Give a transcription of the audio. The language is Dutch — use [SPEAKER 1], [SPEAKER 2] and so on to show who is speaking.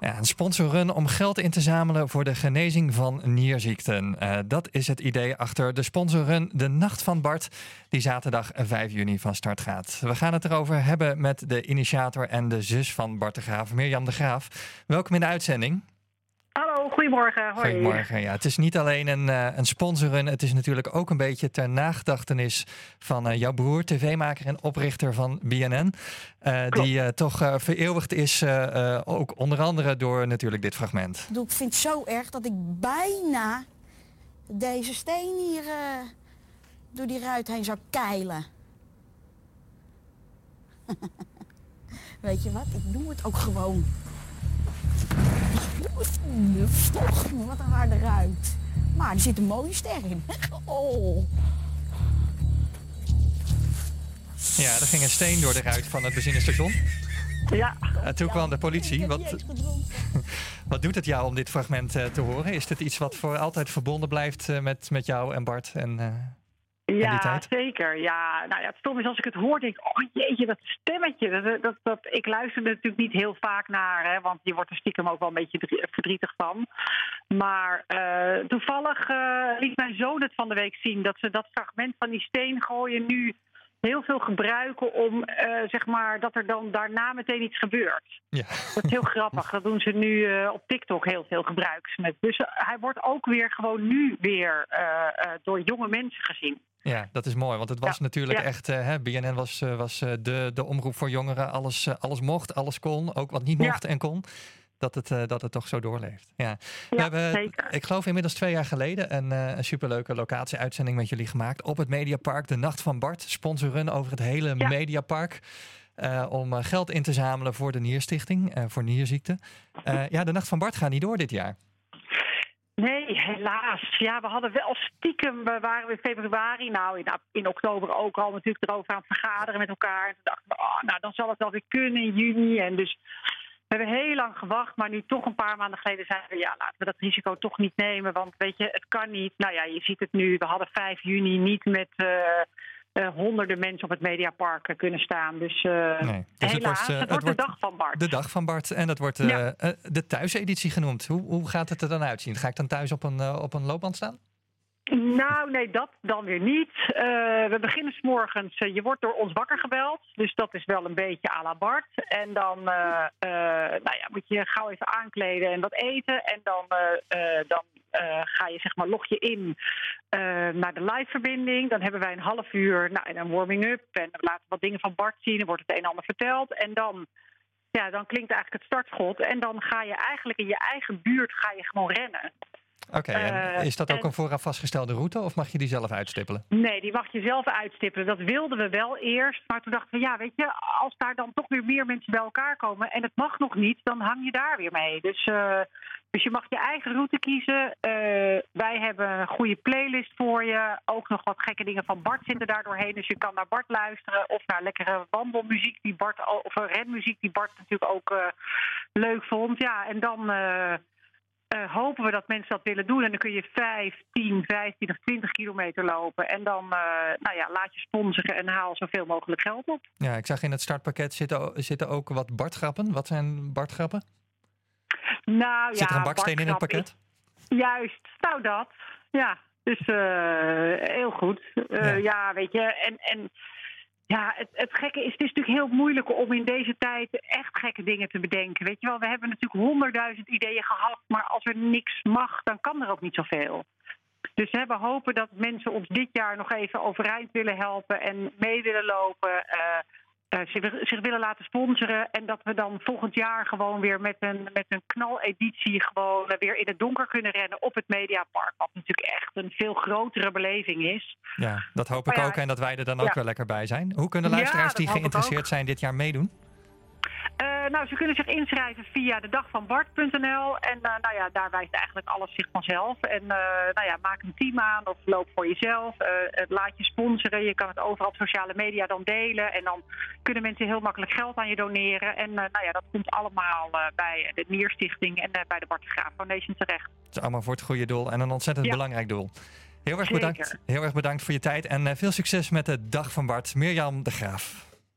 [SPEAKER 1] Ja, een sponsorrun om geld in te zamelen voor de genezing van nierziekten. Dat is het idee achter de sponsorrun De Nacht van Bart, die zaterdag 5 juni van start gaat. We gaan het erover hebben met de initiator en de zus van Bart de Graaf, Mirjam de Graaf. Welkom in de uitzending.
[SPEAKER 2] Hallo, goedemorgen. Hoi.
[SPEAKER 1] Goedemorgen. Ja, het is niet alleen een sponsorrun, het is natuurlijk ook een beetje ter nagedachtenis van jouw broer, tv-maker en oprichter van BNN. Die toch vereeuwigd is, ook onder andere door natuurlijk dit fragment.
[SPEAKER 3] Ik vind het zo erg dat ik bijna deze steen hier door die ruit heen zou keilen. Weet je wat, ik doe het ook gewoon. Toch, wat een harde ruit. Maar er zit een mooie ster in. Oh.
[SPEAKER 1] Ja, er ging een steen door de ruit van het benzinestation.
[SPEAKER 2] Ja.
[SPEAKER 1] Toen kwam de politie. Wat doet het jou om dit fragment te horen? Is dit iets wat voor altijd verbonden blijft met jou en Bart en die tijd?
[SPEAKER 2] Zeker. Ja, nou ja, het stom is als ik het hoor, denk ik, oh jeetje, dat stemmetje. Ik luister er natuurlijk niet heel vaak naar, hè, want je wordt er stiekem ook wel een beetje verdrietig van. Maar toevallig liet mijn zoon het van de week zien dat ze dat fragment van die steen gooien nu heel veel gebruiken om, zeg maar, dat er dan daarna meteen iets gebeurt.
[SPEAKER 1] Ja.
[SPEAKER 2] Dat is heel grappig. Dat doen ze nu op TikTok heel veel gebruiks met. Dus hij wordt ook weer gewoon nu weer door jonge mensen gezien.
[SPEAKER 1] Ja, dat is mooi, want het was natuurlijk echt... BNN was de omroep voor jongeren. Alles mocht, alles kon, ook wat niet mocht en kon. Dat het toch zo doorleeft. Ja. We hebben,
[SPEAKER 2] zeker.
[SPEAKER 1] Ik geloof inmiddels 2 jaar geleden een superleuke locatie-uitzending met jullie gemaakt. Op het Mediapark, De Nacht van Bart. Sponsorrun over het hele Mediapark. Om geld in te zamelen voor de Nierstichting, voor nierziekten. De Nacht van Bart gaat niet door dit jaar.
[SPEAKER 2] Nee, helaas. Ja, we hadden wel stiekem, we waren in februari, nou in oktober ook al natuurlijk erover aan het vergaderen met elkaar. En toen dachten we, dan zal het wel weer kunnen in juni. En dus we hebben heel lang gewacht, maar nu toch een paar maanden geleden zeiden we, laten we dat risico toch niet nemen. Want weet je, het kan niet. Nou ja, je ziet het nu. We hadden 5 juni niet met honderden mensen op het Mediapark kunnen staan. Dus,
[SPEAKER 1] dus
[SPEAKER 2] helaas, het wordt de Dag van Bart.
[SPEAKER 1] De Dag van Bart. En dat wordt de thuiseditie genoemd. Hoe gaat het er dan uitzien? Ga ik dan thuis op een loopband staan?
[SPEAKER 2] Nou, nee, dat dan weer niet. We beginnen 's morgens. Je wordt door ons wakker gebeld. Dus dat is wel een beetje à la Bart. En dan moet je gauw even aankleden en wat eten. En dan ga je, zeg maar, log je in naar de live-verbinding. Dan hebben wij een half uur en een warming-up. En we laten wat dingen van Bart zien. Dan wordt het een en ander verteld. En dan klinkt eigenlijk het startschot. En dan ga je eigenlijk in je eigen buurt gewoon rennen.
[SPEAKER 1] Oké, en is dat ook een vooraf vastgestelde route of mag je die zelf uitstippelen?
[SPEAKER 2] Nee, die mag je zelf uitstippelen. Dat wilden we wel eerst. Maar toen dachten we, weet je, als daar dan toch weer meer mensen bij elkaar komen en het mag nog niet, dan hang je daar weer mee. Dus je mag je eigen route kiezen. Wij hebben een goede playlist voor je. Ook nog wat gekke dingen van Bart zitten daar doorheen. Dus je kan naar Bart luisteren of naar lekkere wandelmuziek die Bart, of renmuziek die Bart natuurlijk ook leuk vond. Ja, en dan hopen we dat mensen dat willen doen. En dan kun je 5, 10, 15 of 20 kilometer lopen. En dan laat je sponsoren en haal zoveel mogelijk geld op. Ja,
[SPEAKER 1] ik zag in het startpakket zitten ook wat Bart-grappen. Wat zijn Bart-grappen?
[SPEAKER 2] Nou,
[SPEAKER 1] zit er een baksteen in het pakket?
[SPEAKER 2] Juist, nou dat. Ja, dus heel goed. Weet je, en het gekke is, het is natuurlijk heel moeilijk om in deze tijd echt gekke dingen te bedenken. Weet je wel, we hebben natuurlijk 100.000 ideeën gehad, maar als er niks mag, dan kan er ook niet zoveel. Dus we hopen dat mensen ons dit jaar nog even overeind willen helpen en mee willen lopen, zich willen laten sponsoren. En dat we dan volgend jaar gewoon weer met een knaleditie gewoon weer in het donker kunnen rennen op het Mediapark. Wat natuurlijk echt een veel grotere beleving is.
[SPEAKER 1] Ja, dat hoop ik ook en dat wij er dan ook wel lekker bij zijn. Hoe kunnen luisteraars die geïnteresseerd zijn dit jaar meedoen?
[SPEAKER 2] Ze kunnen zich inschrijven via dedagvanbart.nl. En daar wijst eigenlijk alles zich vanzelf. En maak een team aan of loop voor jezelf. Laat je sponsoren. Je kan het overal op sociale media dan delen. En dan kunnen mensen heel makkelijk geld aan je doneren. En dat komt allemaal bij de Nierstichting en bij de Bart de Graaf Foundation terecht.
[SPEAKER 1] Het is allemaal voor het goede doel en een ontzettend belangrijk doel. Heel erg bedankt voor je tijd en veel succes met de Dag van Bart. Mirjam de Graaf.